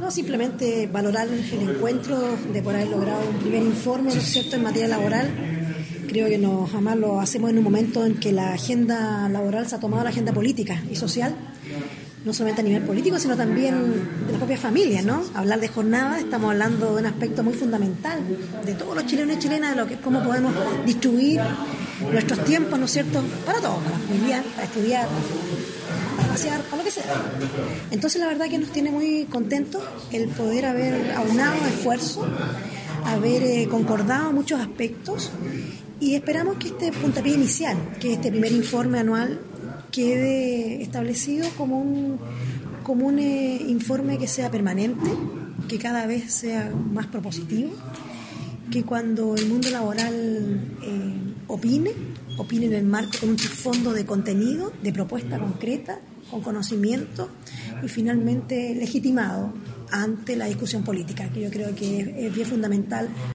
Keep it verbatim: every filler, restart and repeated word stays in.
No, simplemente valorar el encuentro de por haber logrado un primer informe, ¿no es cierto?, en materia laboral. Creo que nos, jamás lo hacemos en un momento en que la agenda laboral se ha tomado la agenda política y social, no solamente a nivel político, sino también de la propia familia, ¿no? Hablar de jornada, estamos hablando de un aspecto muy fundamental de todos los chilenos y chilenas, de lo que es cómo podemos distribuir nuestros tiempos, ¿no es cierto?, para todos, para familiar, para estudiar, para pasear, para lo que sea. Entonces, la verdad que nos tiene muy contentos el poder haber aunado esfuerzo, haber eh, concordado muchos aspectos, y esperamos que este puntapié inicial, que este primer informe anual, quede establecido como un, como un eh, informe que sea permanente, que cada vez sea más propositivo, que cuando el mundo laboral eh, opine, opine en el marco con un trasfondo de contenido, de propuesta concreta, con conocimiento y finalmente legitimado ante la discusión política, que yo creo que es, es bien fundamental